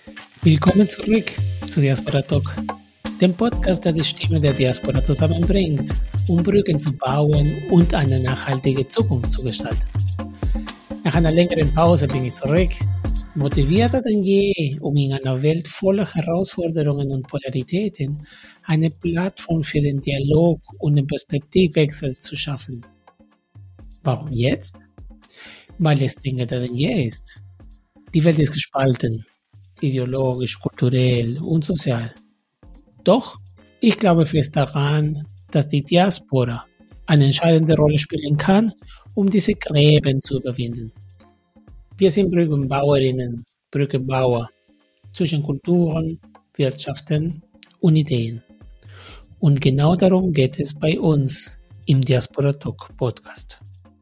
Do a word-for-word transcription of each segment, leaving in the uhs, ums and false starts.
Willkommen zurück zu Diaspora Talk, dem Podcast, der die Stimme der Diaspora zusammenbringt, um Brücken zu bauen und eine nachhaltige Zukunft zu gestalten. Nach einer längeren Pause bin ich zurück, motivierter denn je, um in einer Welt voller Herausforderungen und Polaritäten eine Plattform für den Dialog und den Perspektivwechsel zu schaffen. Warum jetzt? Weil es dringender denn je ist. Die Welt ist gespalten, ideologisch, kulturell und sozial. Doch ich glaube fest daran, dass die Diaspora eine entscheidende Rolle spielen kann, um diese Gräben zu überwinden. Wir sind Brückenbauerinnen, Brückenbauer zwischen Kulturen, Wirtschaften und Ideen. Und genau darum geht es bei uns im Diaspora Talk Podcast.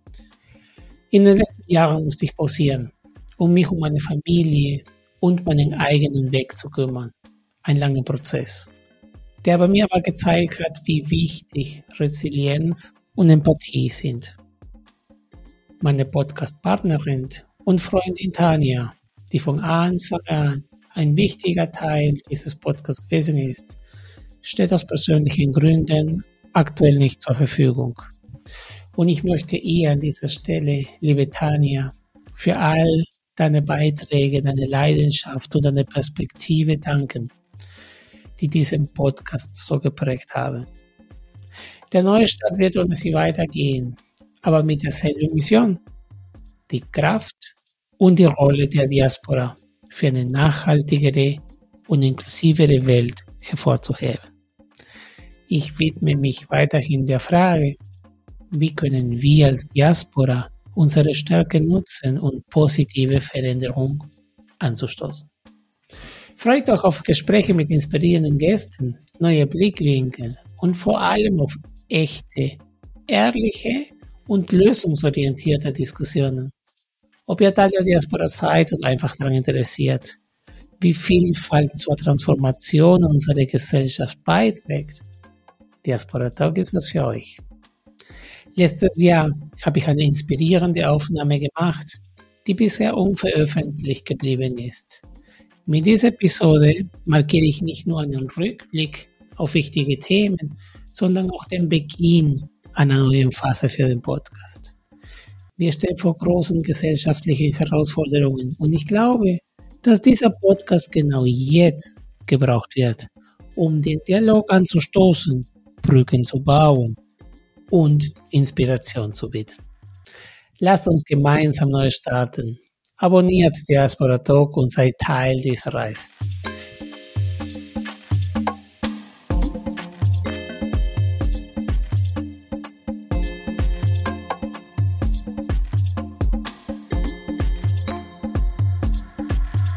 In den letzten Jahren musste ich pausieren, um mich um meine Familie und meinen eigenen Weg zu kümmern. Ein langer Prozess, der bei mir aber gezeigt hat, wie wichtig Resilienz und Empathie sind. Meine Podcast-Partnerin und Freundin Tanja, die von Anfang an ein wichtiger Teil dieses Podcasts gewesen ist, steht aus persönlichen Gründen aktuell nicht zur Verfügung. Und ich möchte ihr an dieser Stelle, liebe Tanja, für all deine Beiträge, deine Leidenschaft und deine Perspektive danken, die diesen Podcast so geprägt haben. Der neue Start wird ohne sie weitergehen, aber mit derselben Mission, die Kraft und die Rolle der Diaspora für eine nachhaltigere und inklusivere Welt hervorzuheben. Ich widme mich weiterhin der Frage, wie können wir als Diaspora unsere Stärke nutzen und positive Veränderung anzustoßen. Freut euch auf Gespräche mit inspirierenden Gästen, neue Blickwinkel und vor allem auf echte, ehrliche und lösungsorientierte Diskussionen. Ob ihr Teil der Diaspora seid oder einfach daran interessiert, wie Vielfalt zur Transformation unserer Gesellschaft beiträgt, Diaspora Talk ist was für euch. Letztes Jahr habe ich eine inspirierende Aufnahme gemacht, die bisher unveröffentlicht geblieben ist. Mit dieser Episode markiere ich nicht nur einen Rückblick auf wichtige Themen, sondern auch den Beginn einer neuen Phase für den Podcast. Wir stehen vor großen gesellschaftlichen Herausforderungen und ich glaube, dass dieser Podcast genau jetzt gebraucht wird, um den Dialog anzustoßen, Brücken zu bauen und Inspiration zu bieten. Lasst uns gemeinsam neu starten. Abonniert Diaspora Talk und seid Teil dieser Reise.